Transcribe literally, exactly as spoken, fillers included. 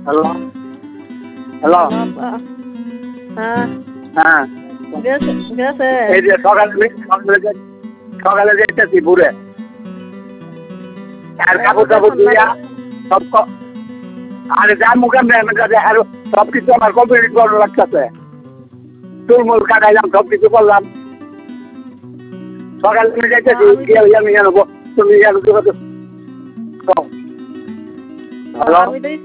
hello hello হ্যাঁ হ্যাঁ গেছে গেছে এই যে সকালে সকালে যে- সকালে যেতেছি ঘুরে আর কাপড় টাপড় ধুইয়া সব ক- আরে যা মুখে মেয়ে আর সব কিছু আমার কমপ্লিট করানো লাগতেছে চুলমুল কাটাইলাম সব কিছু করলাম সকালে তুমি যাইতেছি আমি তো- গিয়ে আমি জানবো তুমি জানো হ্যালো আমি তো